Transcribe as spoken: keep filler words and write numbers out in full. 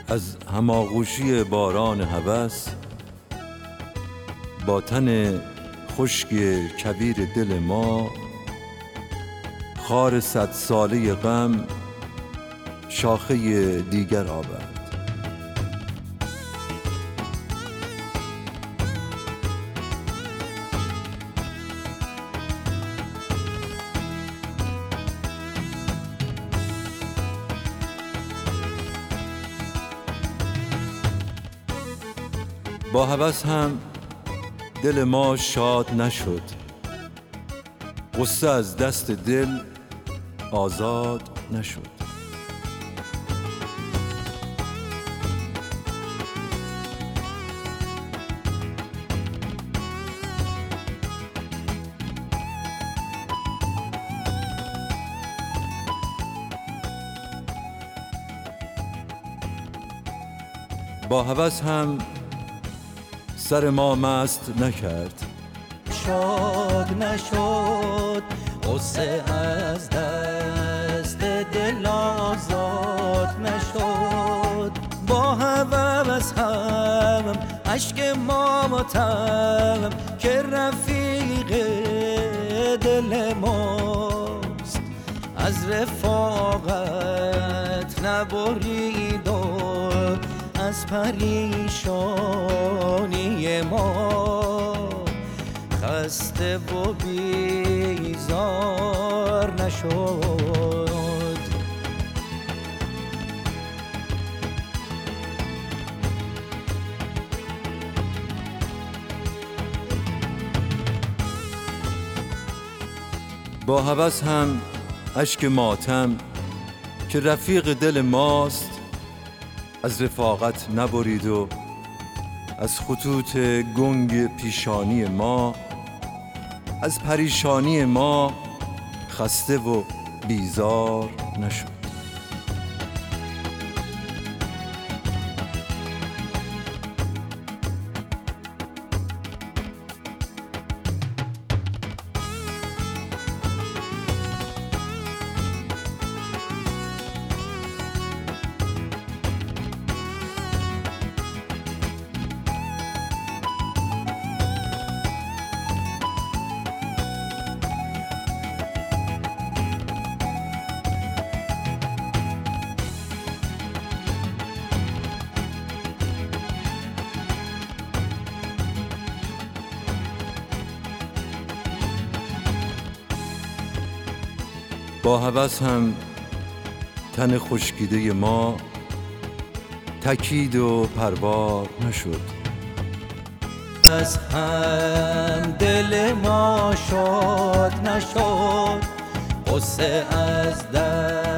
از هماغوشی باران هوس با تن خشک کبیر دل ما، خار صد ساله غم شاخه دیگر آورد. با هوس هم دل ما شاد نشد، غصه از دست دل آزاد نشد. با هوس هم سر ما مست نکرد، شاد نشد، غصه از دست دل آزاد نشد. با هوس هم اشک ما ماتم که رفیق دل ماست، از رفاقت نبرید و از پریشانی ما خسته و بیزار نشد. با هوس هم اشک ماتم که رفیق دل ماست، از رفاقت نبرید و از خطوط گنگ پیشانی ما، از پریشانی ما خسته و بیزار نشد. با هوس هم تن خشکیده ما تکید و پروار نشد. از هم دل ما شاد نشد، غصه از دل